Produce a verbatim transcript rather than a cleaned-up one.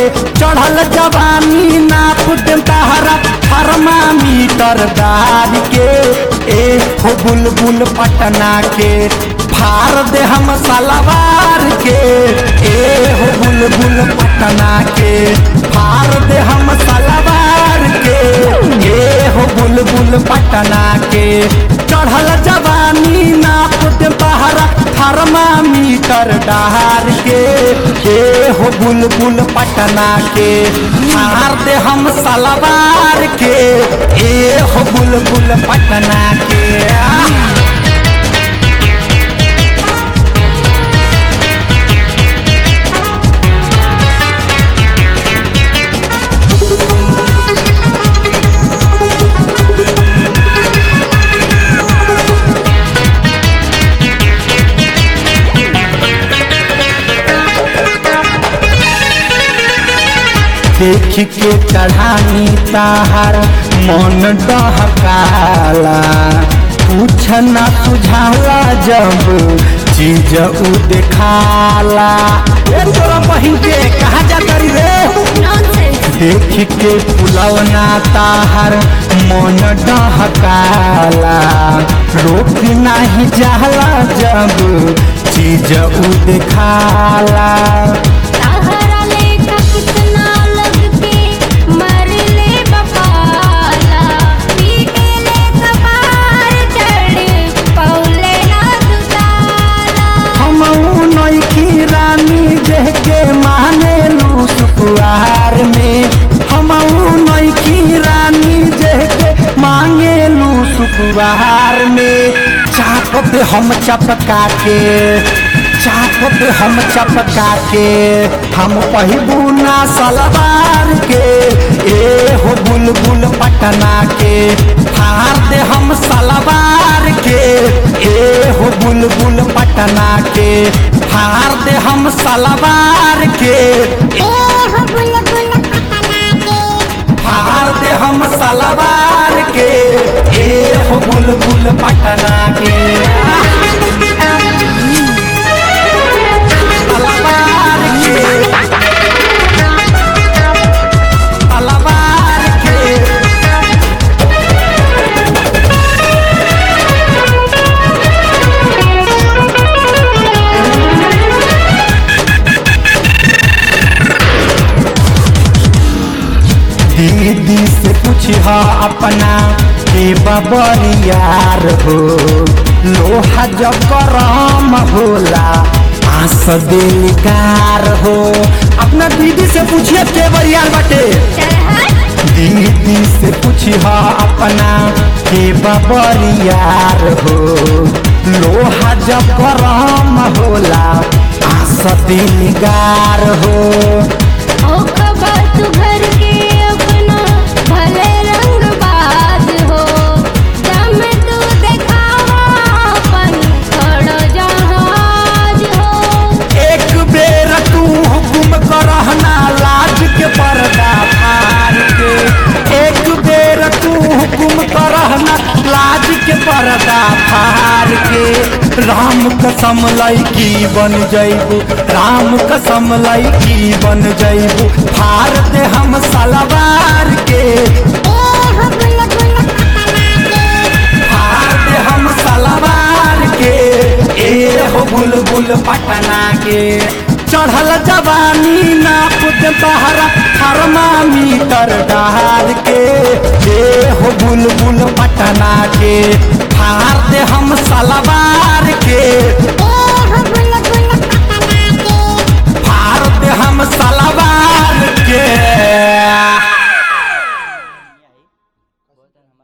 चढ़ल जवानी नाप देम तहरा थर्मामीटर दार के। ए हो बुलबुल पटना के फार दे हम सलवार के। ए हो बुलबुल पटना के फार दे हम सलवार के। ए हो बुलबुल पटना के चढ़ल जवानी नाप दे तहरा थर्मामीटर डहार के। ए हो बुलबुल पटना के फार दे हम सलवार के। ए हो बुलबुल पटना के देख के चढ़ानी ताहर मन डहकाला। कुछ न सुझाला जब चीज उ देखाला। ए तोरा बहिन के कहा जा करी रे। देख के पुलवना ताहर मन डहकाला। रोक नहीं जाला जब चीज उ देखाला। सुकुआर में हम नईकी रानी जेके मांगेलू सुकुआर में। चापत हम चपका के चापत हम चपका के हम पहिबू ना सलवार के। ए हो बुलबुल पटना के फार दे हम सलवार के। ए हो बुलबुल पटना के फार दे हम सलवार के। फार दे हम सलवार के। ए हो बुलबुल पटना के सलवार के सलवार के दीदी से पूछा अपना के बबरियार हो। लोहा जब गरम होला आस दिलकार हो। अपना दीदी से पूछिए के बरियार बाटे। दीदी से पूछा अपना के बबरियार हो। लोहा जब गरम होला आस दिलकार हो। ओ खबर तू घर के अपना भले रंग बाज हो। जब तू देखावा अपन खड़ा जहाज हो। एक बेर तू हुकुम करहना लाज के पर्दा फाड़ के। एक बेर तू हुकुम करहना लाज के पर्दा फाड़ के। राम कसम लईकी बन जइबू राम कसम लईकी बन जइबू फार दे हम सलवार के। फार दे हम सलवार के। ए हो बुलबुल पटना के चढ़ल जवानी नाप दे तहरा थर्मामीटर डहार के। ए हो बुलबुल पटना के फार दे हम सलवार